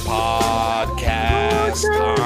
podcast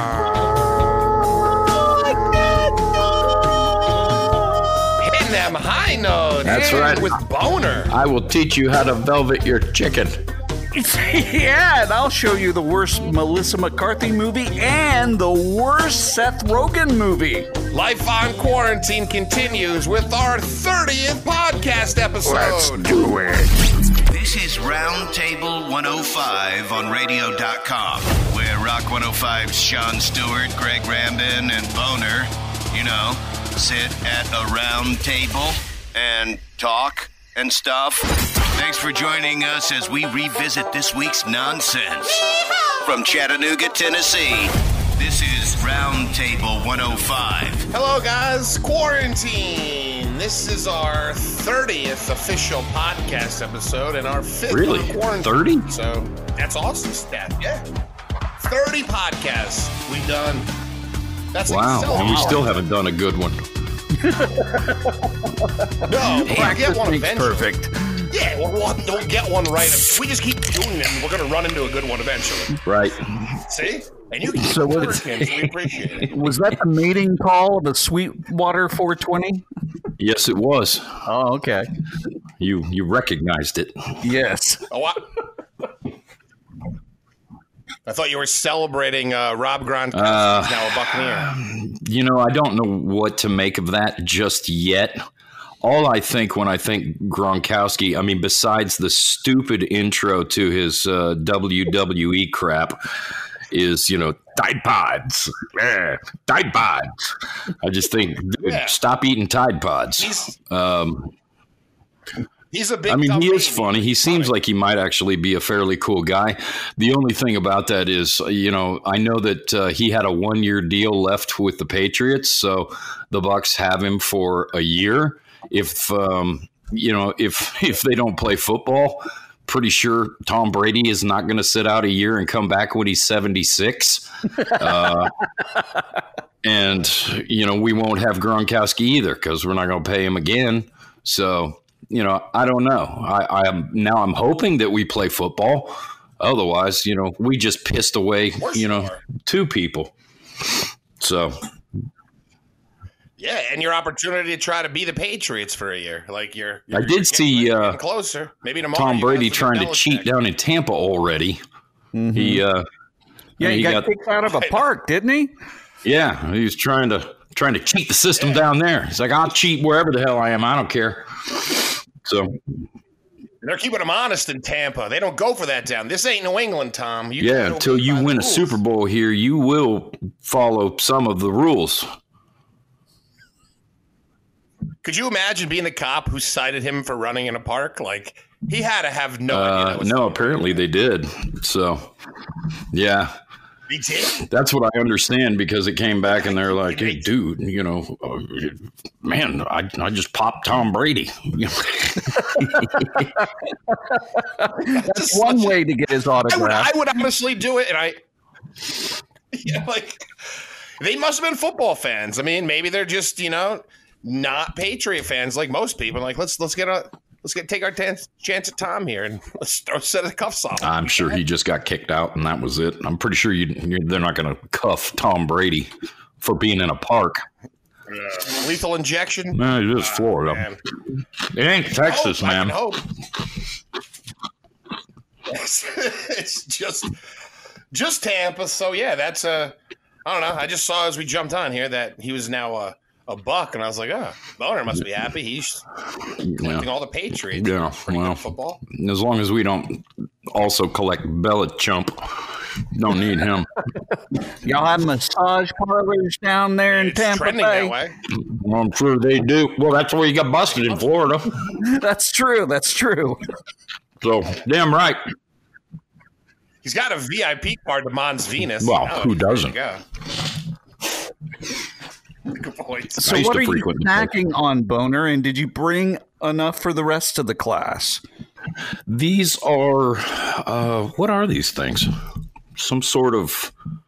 hitting them high notes. That's right. With Boner. I will teach you how to velvet your chicken. Yeah, and I'll show you the worst Melissa McCarthy movie and the worst Seth Rogen movie. Life on Quarantine continues with our 30th podcast episode. Let's do it. This is Roundtable 105 on radio.com, where Rock 105's Sean Stewart, Greg Rambin, and Boner, sit at a round table and talk and stuff. Thanks for joining us as we revisit this week's nonsense. From Chattanooga, Tennessee, this is Roundtable 105. Hello, guys. Quarantine. This is our 30th official podcast episode and our 5th Really? on quarantine. 30? So that's awesome stat. Yeah. 30 podcasts we've done. That's Wow. And we wow. still haven't done a good one. No, we'll get one Makes eventually. perfect. Yeah, we'll get one right. If we just keep doing them, we're going to run into a good one eventually. Right. See? And you can So what- Kim, so we appreciate it. Was that the mating call of the Sweetwater 420? Yes, it was. Oh, okay. You recognized it. Yes. Oh, what? I thought you were celebrating Rob Gronkowski. He's now a Buccaneer. I don't know what to make of that just yet. All I think when I think Gronkowski, besides the stupid intro to his WWE crap, is, Tide Pods. Tide Pods. I just think, dude, stop eating Tide Pods. He's a big he is funny. He seems like he might actually be a fairly cool guy. The only thing about that is, I know that he had a 1-year deal left with the Patriots, so the Bucs have him for a year. If they don't play football, pretty sure Tom Brady is not going to sit out a year and come back when he's 76. And, we won't have Gronkowski either because we're not going to pay him again. So, I don't know. I'm hoping that we play football. Otherwise, we just pissed away, two people. So. Yeah, and your opportunity to try to be the Patriots for a year. Like I did see getting closer. Maybe tomorrow. Tom Brady trying to cheat down in Tampa already. Mm-hmm. He got kicked out of a park, didn't he? Yeah, he was trying to cheat the system down there. He's like, I'll cheat wherever the hell I am. I don't care. So they're keeping him honest in Tampa. They don't go for that down. This ain't New England, Tom. Until you win a Super Bowl here, you will follow some of the rules. Could you imagine being the cop who cited him for running in a park? Like, he had to have no idea. No, apparently they did. So, yeah. He did? That's what I understand because it came back and they're like, hey, dude, man, I just popped Tom Brady. That's one way to get his autograph. I would honestly do it, and they must have been football fans. Maybe they're just, not Patriot fans like most people. Like, let's take our chance at Tom here and let's throw a set of cuffs off. I'm sure he just got kicked out and that was it. I'm pretty sure they're not going to cuff Tom Brady for being in a park. Lethal injection? No, it is Florida. Man. It ain't Texas, man. I hope. It's just Tampa. So yeah, that's I don't know. I just saw as we jumped on here that he was now a Buck, and I was like, Boner must be happy. He's collecting all the Patriots. Yeah, well, football. As long as we don't also collect Belichump, don't need him. Y'all have massage parlors down there in Tampa Trending Bay. that way. Well, I'm sure they do. Well, that's where you got busted in Florida. That's true. So, damn right. He's got a VIP card to Mons Venus. Well, who doesn't? There you go. Good point. So what are you snacking on, Boner? And did you bring enough for the rest of the class? These are, what are these things? Some sort of,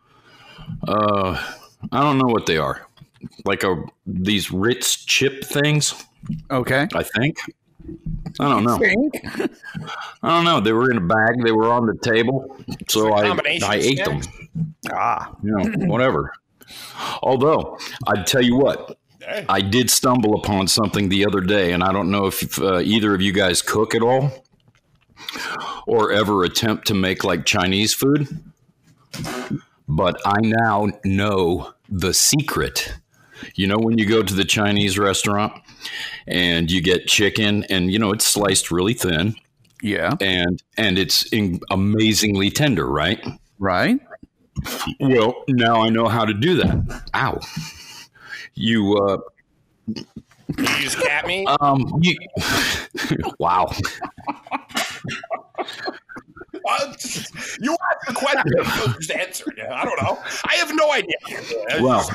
I don't know what they are. Like these Ritz chip things. Okay. I think. I don't know. I don't know. They were in a bag. They were on the table, so I ate them. Whatever. Although I'd tell you what, I did stumble upon something the other day, and I don't know if either of you guys cook at all or ever attempt to make like Chinese food, but I now know the secret. You know, when you go to the Chinese restaurant and you get chicken and, it's sliced really thin. Yeah. And it's amazingly tender, right? Right. Well, now I know how to do that. Ow. You use cat meat? Wow. You asked the question, just answer it. I don't know. I have no idea. Well,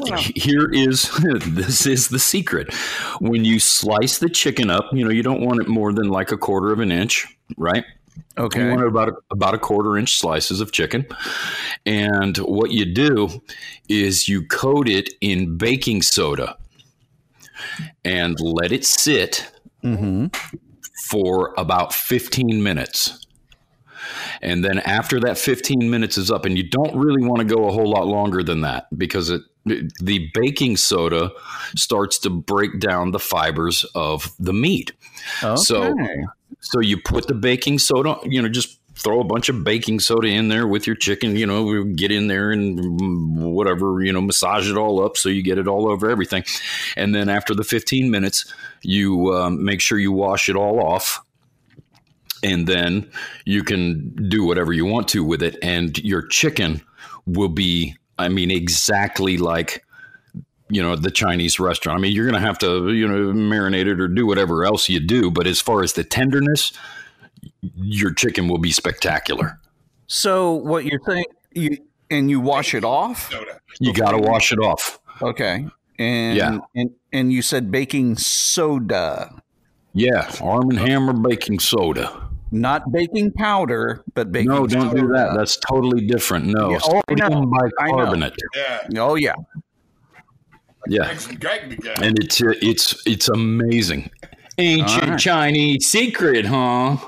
this is the secret. When you slice the chicken up, you don't want it more than like a quarter of an inch, right? Okay. You want about a quarter inch slices of chicken. And what you do is you coat it in baking soda and let it sit for about 15 minutes. And then after that 15 minutes is up, and you don't really want to go a whole lot longer than that because the baking soda starts to break down the fibers of the meat. Okay. So you put the baking soda, just throw a bunch of baking soda in there with your chicken, get in there and whatever, massage it all up so you get it all over everything. And then after the 15 minutes, you make sure you wash it all off. And then you can do whatever you want to with it. And your chicken will be, exactly like, the Chinese restaurant. You're going to have to, marinate it or do whatever else you do. But as far as the tenderness, your chicken will be spectacular. So what you're saying, you wash it off? You got to wash it off. Okay. And you said baking soda. Yeah, Arm & Hammer baking soda. Not baking powder, but baking soda. No, don't do that. That's totally different. No, yeah. sodium bicarbonate. Yeah. Oh, yeah. Yeah. And it's amazing. Ancient Chinese secret, huh?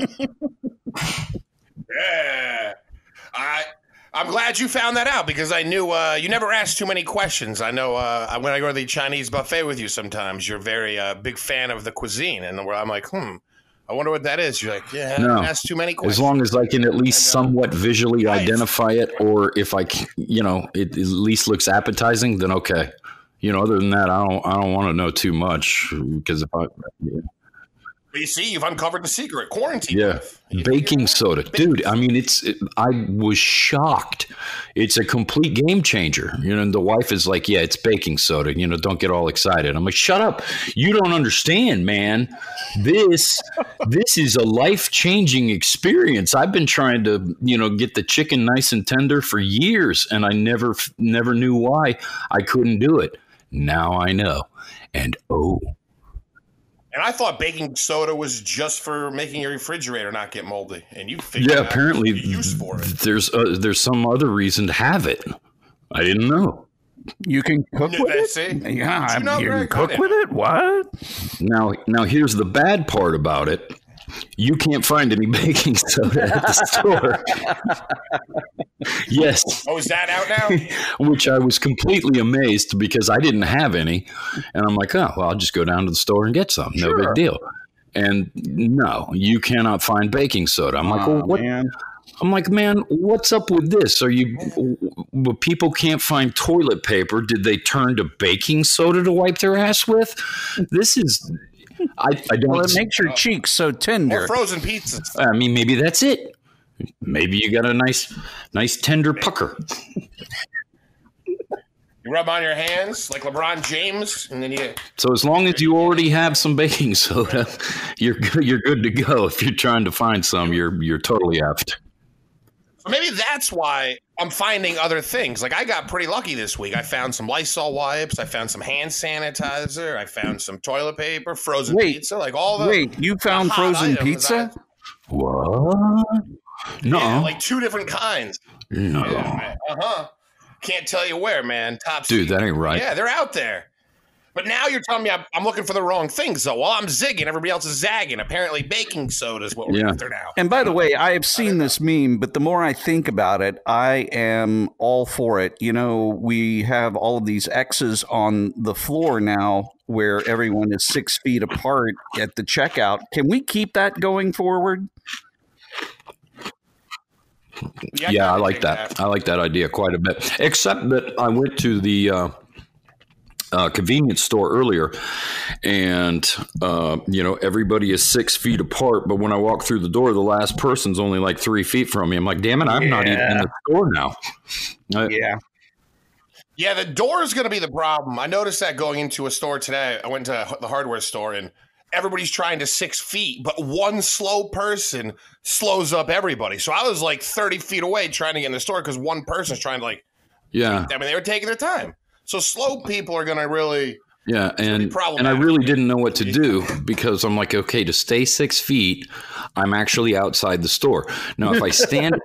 Yeah. I'm glad you found that out because I knew you never asked too many questions. I know when I go to the Chinese buffet with you sometimes, you're very big fan of the cuisine. And I'm like, I wonder what that is. You're like, yeah, I haven't asked too many questions. As long as I can at least somewhat visually identify it, or if I can, it at least looks appetizing, then okay. Other than that, I don't want to know too much because But you see, you've uncovered the secret. Quarantine. Yeah. Baking soda. Dude, I was shocked. It's a complete game changer. And the wife is like, yeah, it's baking soda. Don't get all excited. I'm like, shut up. You don't understand, man. This is a life-changing experience. I've been trying to, get the chicken nice and tender for years, and I never knew why I couldn't do it. Now I know. And And I thought baking soda was just for making your refrigerator not get moldy, and you figured out apparently the use for it. There's some other reason to have it. I didn't know. You can cook with it? See? Yeah, you can cook with it? What? Now here's the bad part about it. You can't find any baking soda at the store. Yes. Oh, is that out now? Which I was completely amazed because I didn't have any. And I'm like, oh, well, I'll just go down to the store and get some. No big deal. And no, you cannot find baking soda. I'm like, well, what? Man. I'm like, man, what's up with this? People can't find toilet paper. Did they turn to baking soda to wipe their ass with? This is... I don't. Well, it makes your cheeks so tender. Or frozen pizzas. Maybe that's it. Maybe you got a nice tender pucker. You rub on your hands like LeBron James, and then you. So as long as you already have some baking soda, you're good to go. If you're trying to find some, you're totally effed. So maybe that's why I'm finding other things. Like I got pretty lucky this week. I found some Lysol wipes. I found some hand sanitizer. I found some toilet paper, frozen pizza, like all the. Wait, you found frozen pizza? What? No. Yeah, like 2 different kinds. No. Yeah, can't tell you where, man. Top Dude, secret. that ain't right. Yeah, they're out there. But now you're telling me I'm looking for the wrong thing. So while I'm zigging, everybody else is zagging. Apparently, baking soda is what we're after now. And by the way, I have seen this meme, but the more I think about it, I am all for it. You know, we have all of these X's on the floor now where everyone is 6 feet apart at the checkout. Can we keep that going forward? Yeah, I like that. I like that idea quite a bit. Except that I went to the convenience store earlier, and everybody is 6 feet apart. But when I walk through the door, the last person's only like 3 feet from me. I'm like, damn it, I'm not even in the store now. Yeah, the door is going to be the problem. I noticed that going into a store today. I went to the hardware store, and everybody's trying to 6 feet, but one slow person slows up everybody. So I was like 30 feet away trying to get in the store because one person's trying to they were taking their time. So slow people are going to really and I really didn't know what to do because I'm like, okay, to stay 6 feet, I'm actually outside the store. Now, if I stand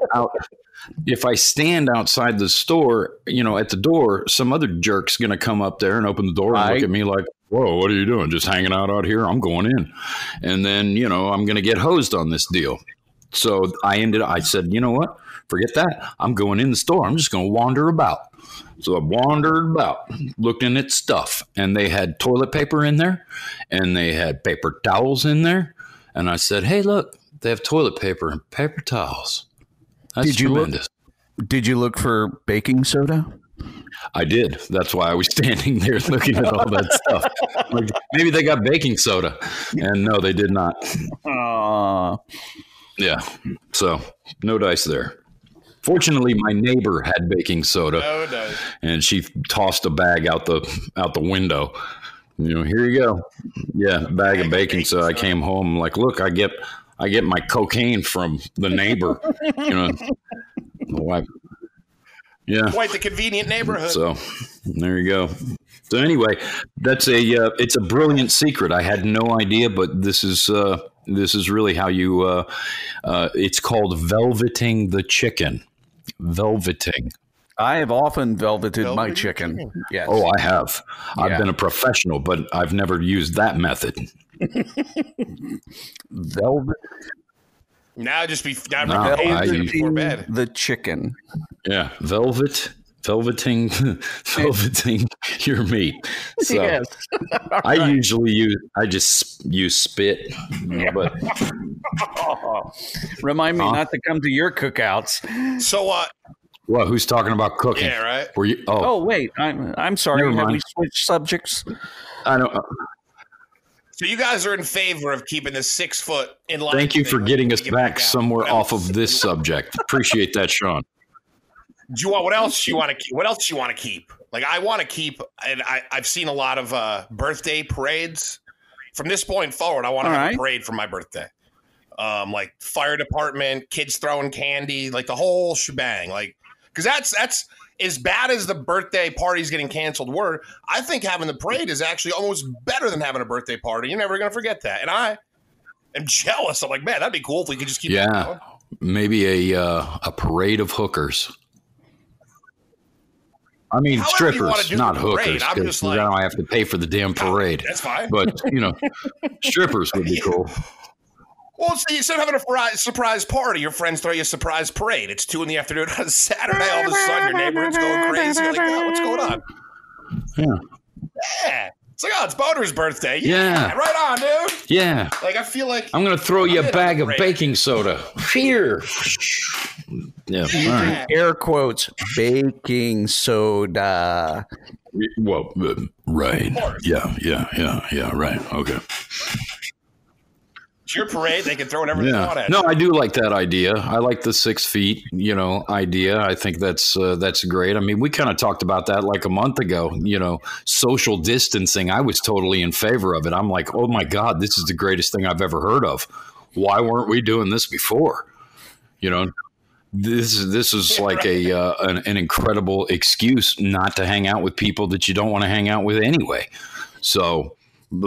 outside the store, at the door, some other jerk's going to come up there and open the door and look at me like, whoa, what are you doing? Just hanging out here? I'm going in. And then, I'm going to get hosed on this deal. So I said, you know what? Forget that. I'm going in the store. I'm just going to wander about. So I wandered about looking at stuff, and they had toilet paper in there and they had paper towels in there. And I said, hey, look, they have toilet paper and paper towels. That's tremendous. Did you look for baking soda? I did. That's why I was standing there looking at all that stuff. Like, maybe they got baking soda. And no, they did not. Yeah. So no dice there. Fortunately, my neighbor had baking soda, and she tossed a bag out the window. Here you go. Yeah, bag of baking soda. I came home like, look, I get my cocaine from the neighbor. Yeah, quite the convenient neighborhood. So there you go. So anyway, that's it's a brilliant secret. I had no idea, but this is really how you. It's called velveting the chicken. Velveting. I have often velveted my chicken. Yes. Oh, I have. Yeah. I've been a professional, but I've never used that method. Velvet. Now just before bed. The chicken. Yeah, velveting your meat. So yes. I just use spit. But remind me not to come to your cookouts. So well, who's talking about cooking? Yeah, right. Were you? Oh wait, I'm sorry. Have we switched subjects? I don't. So you guys are in favor of keeping the 6 foot in line. Thank you for getting us back somewhere off of this subject. Appreciate that, Sean. What else you want to keep? What else you want to keep? Like I want to keep, and I've seen a lot of birthday parades. From this point forward, I want to have a parade for my birthday. Like fire department, kids throwing candy, like the whole shebang. Like, because that's as bad as the birthday parties getting canceled were. I think having the parade is actually almost better than having a birthday party. You're never going to forget that. And I am jealous. I'm like, man, that'd be cool if we could just keep it going. Maybe a parade of hookers. I mean, strippers, not hookers. I'm just like, now I have to pay for the damn parade. That's fine. But, strippers would be cool. Well, see, instead of having a surprise party, your friends throw you a surprise parade. It's 2 p.m. on Saturday. All of a sudden, your neighborhood's going crazy. You're like, oh, what's going on? Yeah. It's like, it's Boner's birthday. Yeah. Right on, dude. Yeah. Like, I feel like I'm going to throw you a bag of baking soda. Here. Yeah. Right. Air quotes, baking soda. Well, right. Yeah. Right. Okay. It's your parade. They can throw whatever they want at. No, I do like that idea. I like the 6 feet, idea. I think that's great. I mean, we kind of talked about that like a month ago, social distancing. I was totally in favor of it. I'm like, oh my God, this is the greatest thing I've ever heard of. Why weren't we doing this before? This is like an incredible excuse not to hang out with people that you don't want to hang out with anyway. So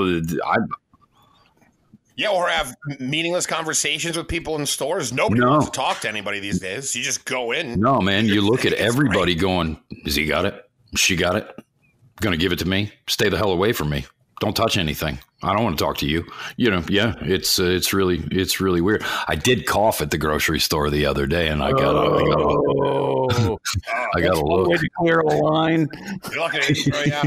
or have meaningless conversations with people in stores. Nobody wants to talk to anybody these days. You just go in. No, man, you look at everybody going, has he got it? She got it? Going to give it to me? Stay the hell away from me. Don't touch anything. I don't want to talk to you. Yeah, it's really weird. I did cough at the grocery store the other day, and I got a look. Way to clear a line. You're looking at it right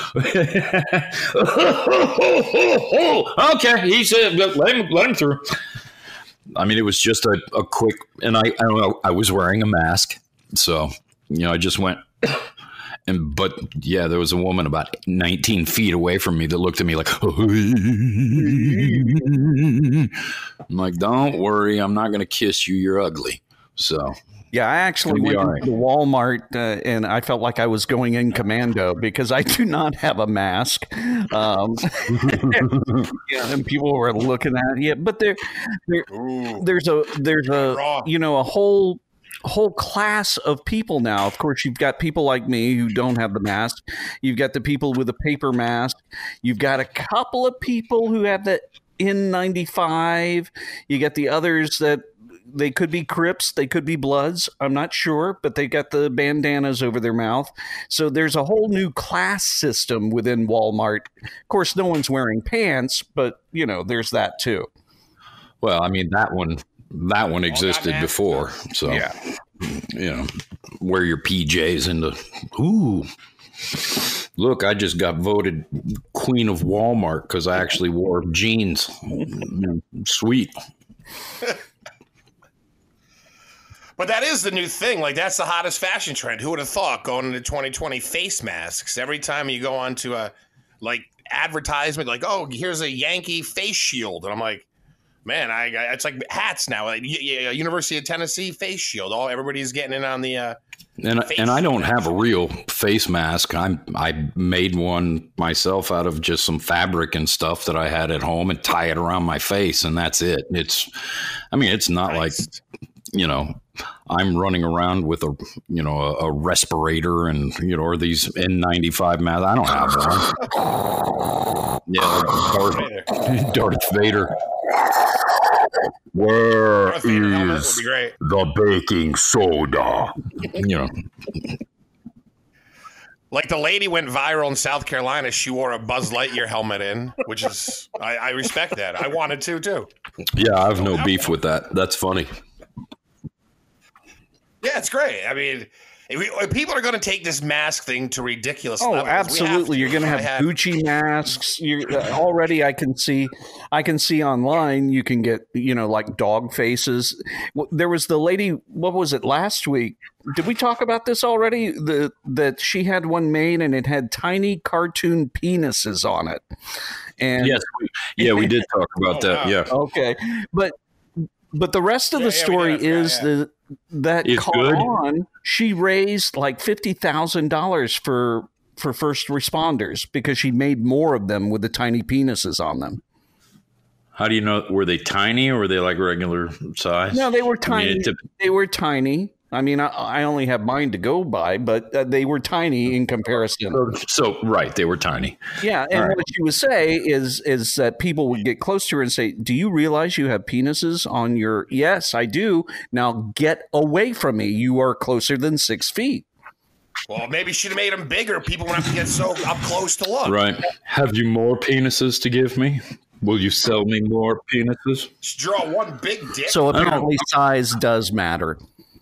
now. Okay, he said, let him through. I mean, it was just a quick, and I don't know, I was wearing a mask, so I just went. But yeah, there was a woman about 19 feet away from me that looked at me like, I'm like, don't worry, I'm not going to kiss you. You're ugly. So yeah, I actually went to Walmart and I felt like I was going in commando because I do not have a mask. And people were looking at it. But there's a whole class of people now. Of course, you've got people like me who don't have the mask. You've got the people with a paper mask. You've got a couple of people who have the N95. You got the others that they could be Crips, they could be Bloods. I'm not sure, but they got the bandanas over their mouth. So there's a whole new class system within Walmart. Of course, no one's wearing pants, but there's that too. Well, I mean, that one existed before. So, wear your PJs ooh, look, I just got voted queen of Walmart because I actually wore jeans. Sweet. But that is the new thing. Like, that's the hottest fashion trend. Who would have thought going into 2020 face masks? Every time you go onto a, advertisement, oh, here's a Yankee face shield. And I'm like, man, it's like hats now. Like, University of Tennessee face shield. Everybody's getting in on the and I don't have a real face mask. I made one myself out of just some fabric and stuff that I had at home and tie it around my face, and that's it. It's not nice. I'm running around with a respirator and or these N95 masks. I don't have one. Yeah, Darth Vader. Where is the baking soda? Like the lady went viral in South Carolina. She wore a Buzz Lightyear helmet in, which is I respect that. I wanted to too. Yeah, I have no beef with that. That's funny. Yeah, it's great. I mean, if people are going to take this mask thing to ridiculous levels. Oh, absolutely. You're going to have Gucci masks. Already I can see online you can get, like dog faces. There was the lady, what was it, last week? Did we talk about this already? That she had one made and it had tiny cartoon penises on it. And yes, we did talk about that. Wow. Yeah. Okay. But the rest of the story is that caught on. She raised like $50,000 for first responders because she made more of them with the tiny penises on them. How do you know? Were they tiny or were they like regular size? No, they were tiny. They were tiny. I mean, I only have mine to go by, but they were tiny in comparison. So right, they were tiny. Yeah, and what she would say is that people would get close to her and say, "Do you realize you have penises on your?" Yes, I do. Now get away from me. You are closer than 6 feet. Well, maybe she'd have made them bigger. People wouldn't have to get so up close to look. Right. Have you more penises to give me? Will you sell me more penises? Just draw one big dick. So apparently size does matter.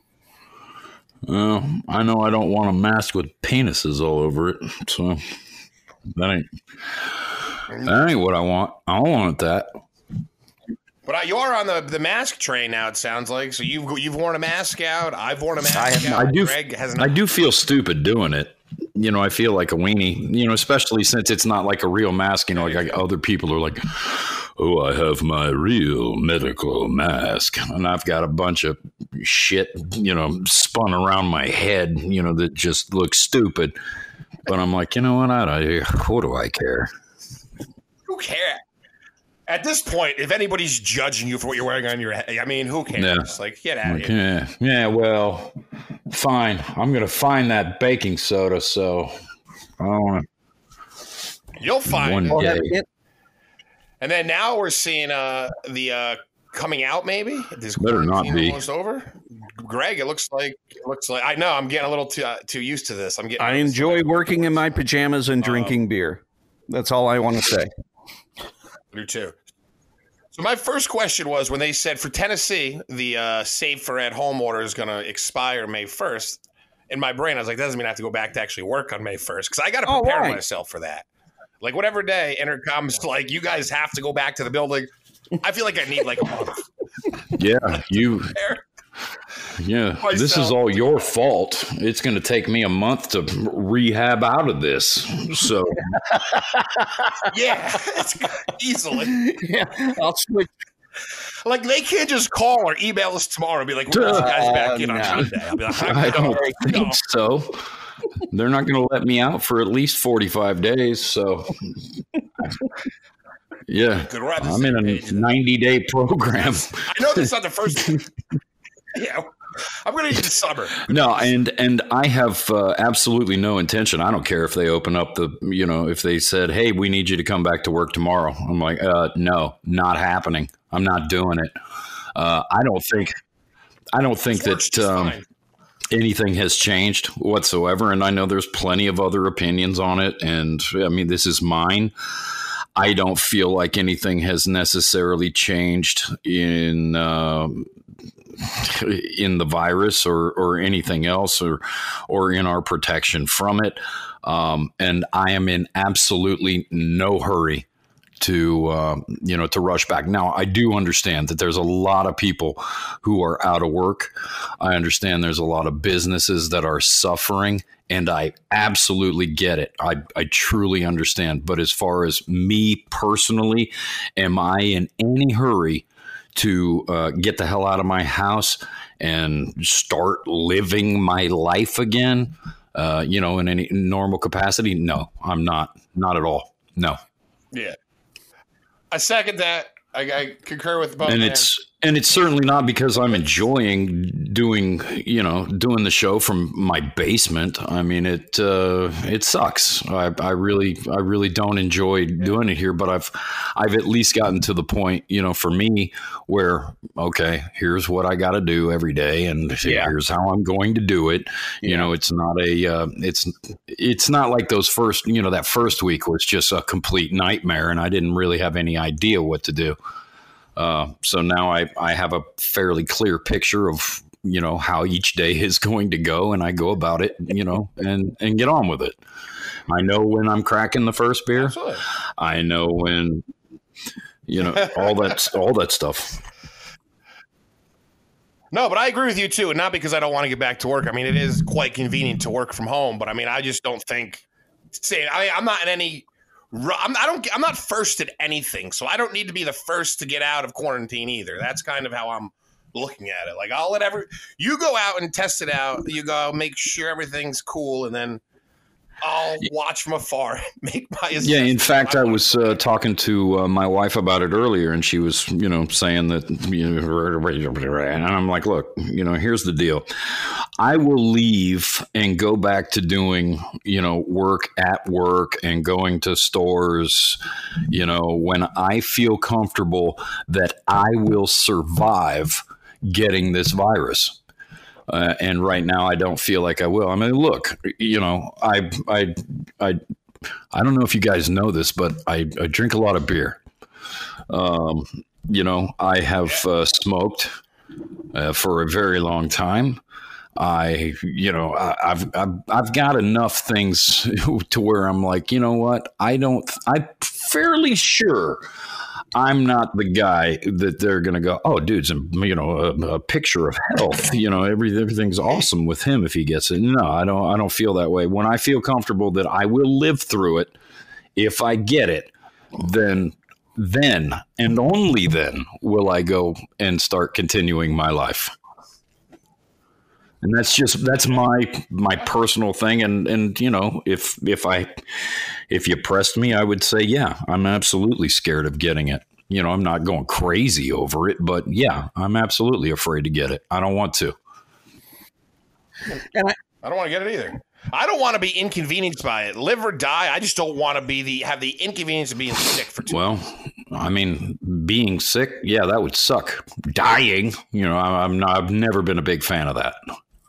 Well, I know I don't want a mask with penises all over it, so that ain't what I want. I don't want that. But you're on the mask train now, it sounds like. So you've worn a mask out. I've worn a mask out. I do feel stupid doing it. I feel like a weenie, especially since it's not like a real mask. Like other people are like, oh, I have my real medical mask. And I've got a bunch of shit, spun around my head, that just looks stupid. But I'm like, you know what? What do I care? Who cares? At this point, if anybody's judging you for what you're wearing on your head, I mean, who cares? Yeah. Like, get out of here. Yeah, well, fine. I'm going to find that baking soda, so I don't want to. You'll find one day. And then now we're seeing the coming out, maybe? This better not be. Almost over. Greg, it looks like I know I'm getting a little too used to this. I enjoy working in my pajamas and drinking beer. That's all I want to say. I do too. So my first question was when they said for Tennessee, the safer at home order is going to expire May 1st. In my brain, I was like, that doesn't mean I have to go back to actually work on May 1st because I got to prepare myself for that. Like whatever day Intercom's like, you guys have to go back to the building. I feel like I need like a month. Yeah, Yeah, this is all your fault. It's going to take me a month to rehab out of this. So, yeah, easily. Yeah, I'll switch. Like they can't just call or email us tomorrow and be like, "We'll get you guys back in on Sunday." I'll be like, I don't think so. They're not going to let me out for at least 45 days. So, yeah, I'm in a 90-day program. I know this is not the first. Yeah, I'm going to need the summer. No, and I have absolutely no intention. I don't care if they open up if they said, "Hey, we need you to come back to work tomorrow." I'm like, no, not happening. I'm not doing it. I don't think that anything has changed whatsoever. And I know there's plenty of other opinions on it. And I mean, this is mine. I don't feel like anything has necessarily changed in the virus or anything else or in our protection from it. And I am in absolutely no hurry to rush back. Now, I do understand that there's a lot of people who are out of work. I understand there's a lot of businesses that are suffering, and I absolutely get it. I truly understand. But as far as me personally, am I in any hurry to get the hell out of my house and start living my life again, in any normal capacity? No, I'm not. Not at all. No. Yeah. I second that. I concur with both. And it's certainly not because I'm enjoying doing the show from my basement. I mean, it sucks. I really don't enjoy doing it here, but I've at least gotten to the point, for me where, okay, here's what I got to do every day. And here's how I'm going to do it. It's not it's not like those first, that first week was just a complete nightmare and I didn't really have any idea what to do. So now I have a fairly clear picture of, how each day is going to go and I go about it, and get on with it. I know when I'm cracking the first beer. Absolutely. I know when, all that stuff. No, but I agree with you too. And not because I don't want to get back to work. I mean, it is quite convenient to work from home, but I mean, I just don't think I'm not in any, I'm not first at anything, so I don't need to be the first to get out of quarantine either. That's kind of how I'm looking at it. Like, I'll let you go out and test it out. You go make sure everything's cool, and then I'll watch from afar and make my assessment. Yeah, in fact, I was talking to my wife about it earlier, and she was, saying that, and I'm like, look, here's the deal. I will leave and go back to doing, work at work and going to stores, when I feel comfortable that I will survive getting this virus. And right now, I don't feel like I will. I mean, look, I don't know if you guys know this, but I drink a lot of beer. I have smoked for a very long time. I've got enough things to where I'm like, you know what? I'm fairly sure I'm not the guy that they're going to go, oh, dude's a picture of health. Everything's awesome with him if he gets it. No, I don't feel that way. When I feel comfortable that I will live through it, if I get it, then and only then will I go and start continuing my life. And that's my personal thing. And if you pressed me, I would say, yeah, I'm absolutely scared of getting it. I'm not going crazy over it, but yeah, I'm absolutely afraid to get it. I don't want to. And I don't want to get it either. I don't want to be inconvenienced by it. Live or die. I just don't want to have the inconvenience of being sick for too long. Well, I mean, being sick, yeah, that would suck. Dying, I've never been a big fan of that.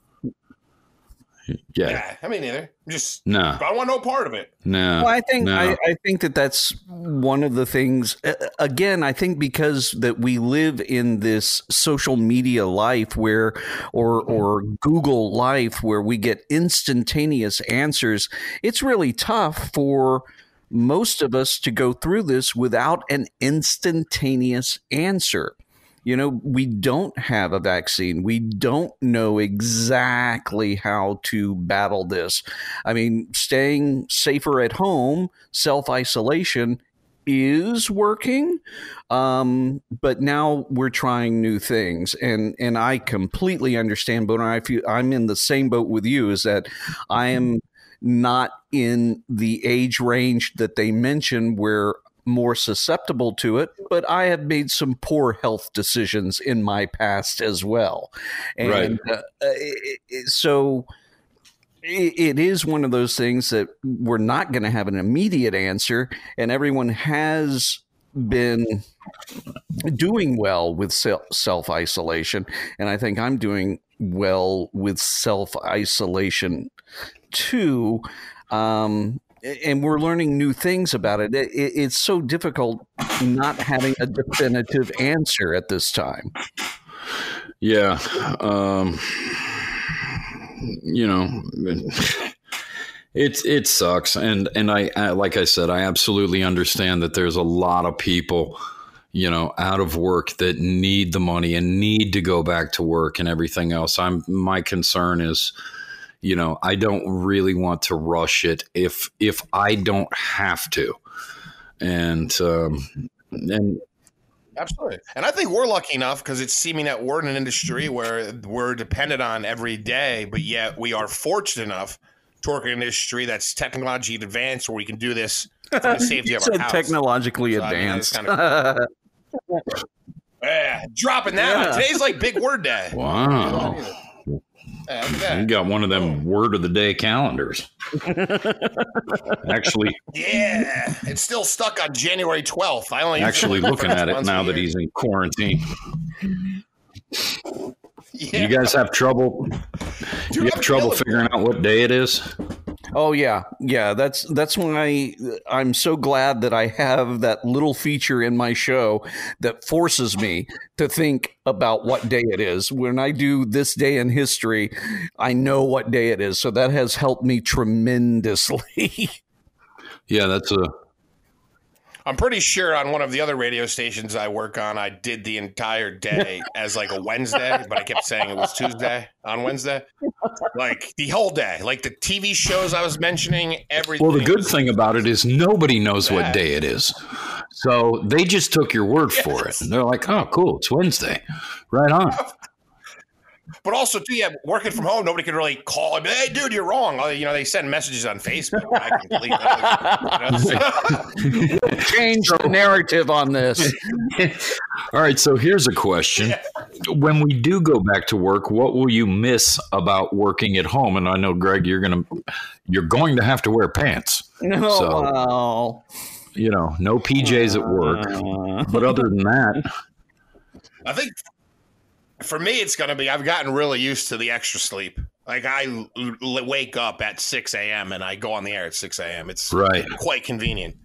Yeah, I mean, neither. Just no. I don't want no part of it. No. Well, I think that's one of the things. Again, I think because that we live in this social media life or Google life where we get instantaneous answers. It's really tough for most of us to go through this without an instantaneous answer. We don't have a vaccine. We don't know exactly how to battle this. I mean, staying safer at home, self-isolation is working. But now we're trying new things. And I completely understand, Boner. I'm in the same boat with you, is that I am not in the age range that they mention where more susceptible to it, but I have made some poor health decisions in my past as well. And so it is one of those things that we're not going to have an immediate answer, and everyone has been doing well with self-isolation, and I think I'm doing well with self-isolation too. And we're learning new things about it. It's so difficult not having a definitive answer at this time. Yeah. It sucks. And I like I said, I absolutely understand that there's a lot of people, out of work that need the money and need to go back to work and everything else. My concern is, I don't really want to rush it if I don't have to. And absolutely. And I think we're lucky enough because it's seeming that we're in an industry where we're dependent on every day, but yet we are fortunate enough to work in an industry that's technologically advanced where we can do this from the safety of our house. Technologically advanced. Dropping that on. Today's like big word day. Wow. You got one of them word of the day calendars. Actually, yeah, it's still stuck on January 12th. I only actually looking at it now that he's in quarantine. Yeah. You guys have trouble? You have trouble figuring out what day it is? Oh yeah. That's when I'm so glad that I have that little feature in my show that forces me to think about what day it is. When I do this day in history, I know what day it is. So that has helped me tremendously. Yeah, I'm pretty sure on one of the other radio stations I work on, I did the entire day as like a Wednesday, but I kept saying it was Tuesday on Wednesday. Like the whole day, like the TV shows I was mentioning, everything. Well, the good thing about it is nobody knows what day it is. So they just took your word for it. And they're like, oh, cool, it's Wednesday. Right on. But also, too, working from home, nobody could really call and be, hey, dude, you're wrong. They send messages on Facebook. I can delete those. Change the narrative on this. All right, so here's a question. Yeah. When we do go back to work, what will you miss about working at home? And I know, Greg, you're going to have to wear pants. No. No PJs at work. But other than that, I think for me, it's going to be, I've gotten really used to the extra sleep. Like I wake up at 6 a.m. and I go on the air at 6 a.m. It's quite convenient.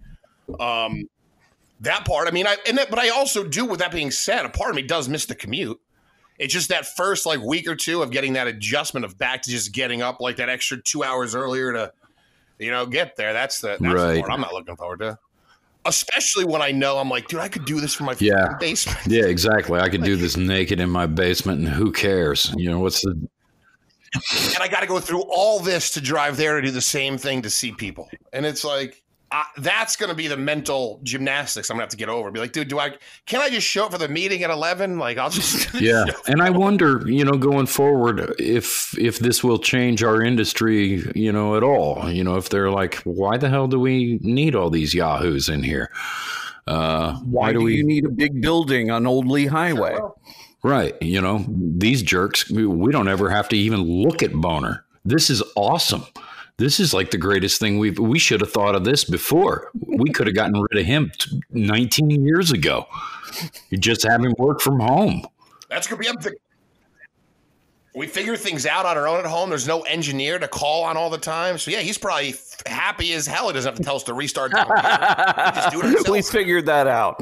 That part, I mean, but I also do, with that being said, a part of me does miss the commute. It's just that first week or two of getting that adjustment of back to just getting up like that extra 2 hours earlier to, get there. That's the part I'm not looking forward to. Especially when I know I'm like, dude, I could do this from my basement. Yeah, exactly. I could do this naked in my basement, and who cares? And I got to go through all this to drive there to do the same thing to see people. And it's like, that's going to be the mental gymnastics I'm going to have to get over. Be like, dude, can I just show up for the meeting at 11? Like, I'll just. Yeah. And I wonder, going forward, if this will change our industry, at all, if they're like, why the hell do we need all these yahoos in here? Why do you need a big building on Old Lee Highway? Right. These jerks, we don't ever have to even look at Boner. This is awesome. This is like the greatest thing we should have thought of this before. We could have gotten rid of him 19 years ago. You just have him work from home. That's going to be we figure things out on our own at home. There's no engineer to call on all the time. So, yeah, he's probably happy as hell. He doesn't have to tell us to restart the computer. Just do it himself. We figured that out.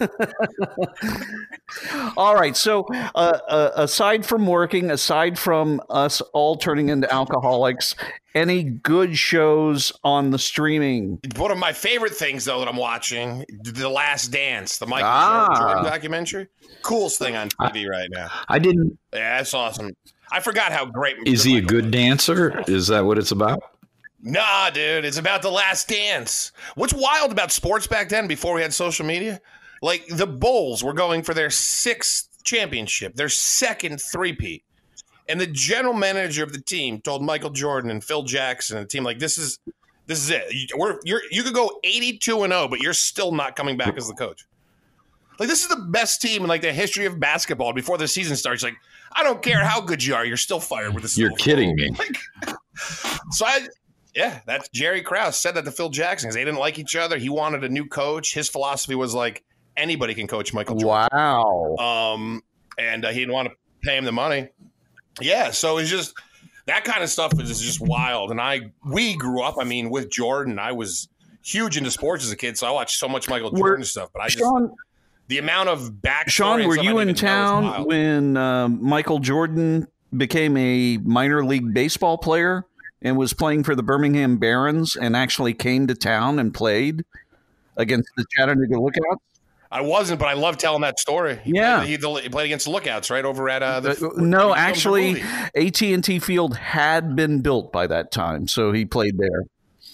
All right. So, aside from working, aside from us all turning into alcoholics, any good shows on the streaming? One of my favorite things, though, that I'm watching, The Last Dance, the Michael Jordan documentary. Coolest thing on TV right now. I didn't. Yeah, that's awesome. I forgot how great. Is he a good dancer? Is that what it's about? Nah, dude. It's about The Last Dance. What's wild about sports back then, before we had social media? Like, the Bulls were going for their 6th championship, their 2nd three-peat. And the general manager of the team told Michael Jordan and Phil Jackson and the team, like, this is it. You could go 82-0, but you're still not coming back as the coach. Like, this is the best team in, like, the history of basketball before the season starts. Like, I don't care how good you are, you're still fired with this. You're kidding me. Like, that's Jerry Krause said that to Phil Jackson because they didn't like each other. He wanted a new coach. His philosophy was like, anybody can coach Michael Jordan. Wow. And he didn't want to pay him the money. Yeah, so it's just that kind of stuff is just wild. And we grew up, I mean, with Jordan. I was huge into sports as a kid, so I watched so much Michael Jordan stuff. But the amount of backstory. Sean, were you in town when Michael Jordan became a minor league baseball player and was playing for the Birmingham Barons and actually came to town and played against the Chattanooga Lookouts? I wasn't, but I love telling that story. He played against the Lookouts right over at no, actually, AT&T Field had been built by that time, so he played there.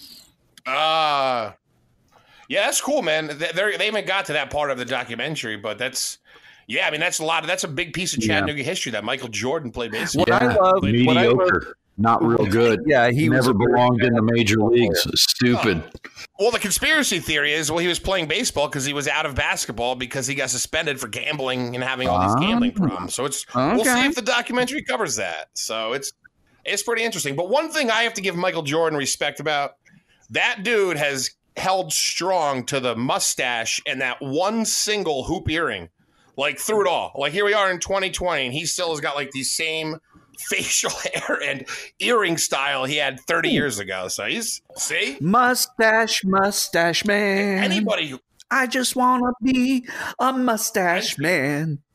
Yeah, that's cool, man. They haven't got to that part of the documentary, but that's a big piece of Chattanooga history that Michael Jordan played baseball. Mediocre, not real good. Yeah, he never belonged in the major leagues. Stupid. Well, the conspiracy theory is, he was playing baseball because he was out of basketball because he got suspended for gambling and having all these gambling problems. So we'll see if the documentary covers that. So it's pretty interesting. But one thing I have to give Michael Jordan respect about, that dude has held strong to the mustache and that one single hoop earring, like through it all. Like here we are in 2020 and he still has got like the same facial hair and earring style he had 30 years ago. So mustache man. I just want to be a mustache man.